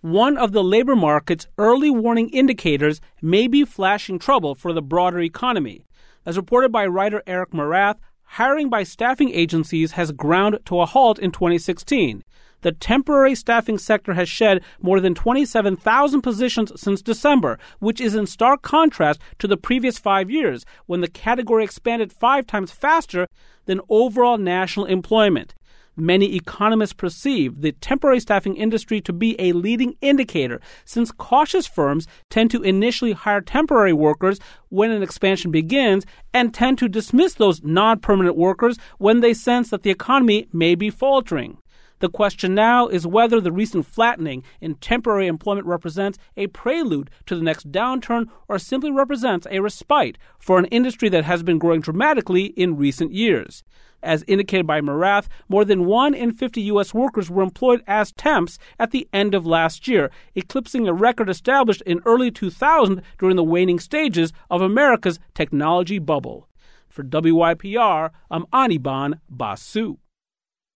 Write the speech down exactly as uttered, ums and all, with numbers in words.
one of the labor market's early warning indicators may be flashing trouble for the broader economy. As reported by writer Eric Morath, hiring by staffing agencies has ground to a halt in twenty sixteen. The temporary staffing sector has shed more than twenty-seven thousand positions since December, which is in stark contrast to the previous five years, when the category expanded five times faster than overall national employment. Many economists perceive the temporary staffing industry to be a leading indicator, since cautious firms tend to initially hire temporary workers when an expansion begins and tend to dismiss those non-permanent workers when they sense that the economy may be faltering. The question now is whether the recent flattening in temporary employment represents a prelude to the next downturn or simply represents a respite for an industry that has been growing dramatically in recent years. As indicated by Morath, more than one in fifty U S workers were employed as temps at the end of last year, eclipsing a record established in early two thousand during the waning stages of America's technology bubble. For W Y P R, I'm Anirban Basu.